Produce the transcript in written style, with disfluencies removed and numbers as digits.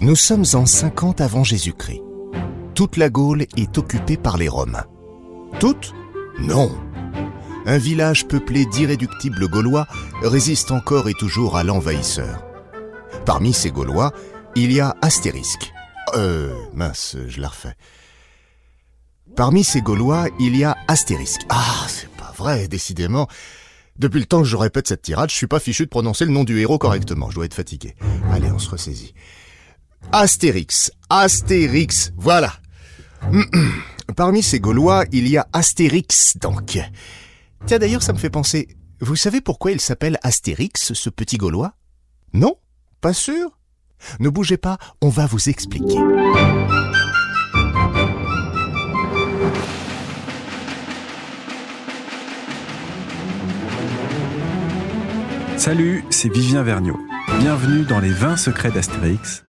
Nous sommes en 50 avant Jésus-Christ. Toute la Gaule est occupée par les Romains. Toute ? Non. Un village peuplé d'irréductibles Gaulois résiste encore et toujours à l'envahisseur. Parmi ces Gaulois, il y a Astérisque. Je la refais. Parmi ces Gaulois, il y a Astérisque. Ah, c'est pas vrai, décidément. Depuis le temps que je répète cette tirade, je suis pas fichu de prononcer le nom du héros correctement. Je dois être fatigué. Allez, on se ressaisit. Astérix, voilà. Parmi ces Gaulois, il y a Astérix, donc. Tiens, d'ailleurs, ça me fait penser, vous savez pourquoi il s'appelle Astérix, ce petit Gaulois ? Non ? Pas sûr ? Ne bougez pas, on va vous expliquer. Salut, c'est Vivien Vergniaud. Bienvenue dans les 20 secrets d'Astérix,